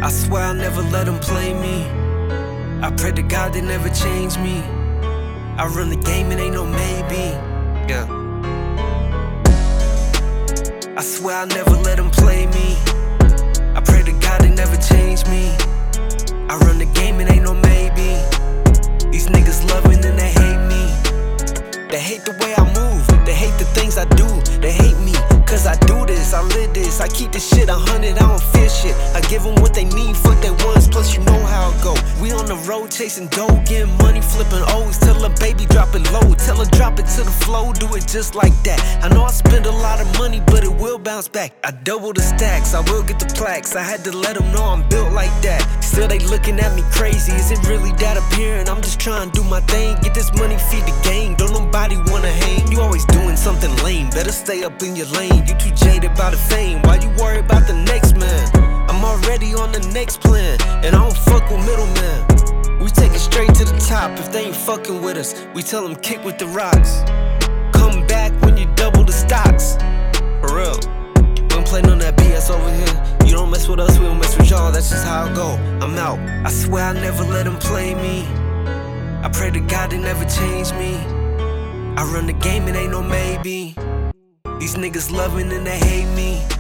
I swear I'll never let them play me. I pray to God they never change me. I run the game, it ain't no maybe. Yeah. I swear I'll never let them play me. I pray to God they never change me. I run the game, it ain't no maybe. These niggas love me, then they hate me. They hate the way I move, they hate the things I do. They hate me, cause I do this, I live this. I keep this shit 100, I don't fear shit. I give them what they need, fuck they wants, plus you know how it go. We on the road chasing dough, getting money, flipping O's. Tell her baby drop it low, tell her drop it to the flow, do it just like that. I know I spend a lot of money, but it will bounce back. I double the stacks, I will get the plaques. I had to let them know I'm built like that. Still they looking at me crazy, is it really that appearing? I'm just trying to do my thing, get this money, feed the game. Don't nobody wanna hang, you always doing something lame. Better stay up in your lane, you too jaded by the fame. Why you worry about the next man? I'm already on the next plan, and I don't fuck with middlemen. We take it straight to the top, if they ain't fucking with us, we tell them kick with the rocks. Come back when you double the stocks. For real, we don't play none of that BS over here. You don't mess with us, we don't mess with y'all, that's just how it go. I'm out, I swear I'll never let them play me. I pray to God they never change me. I run the game, it ain't no maybe. These niggas love me and they hate me.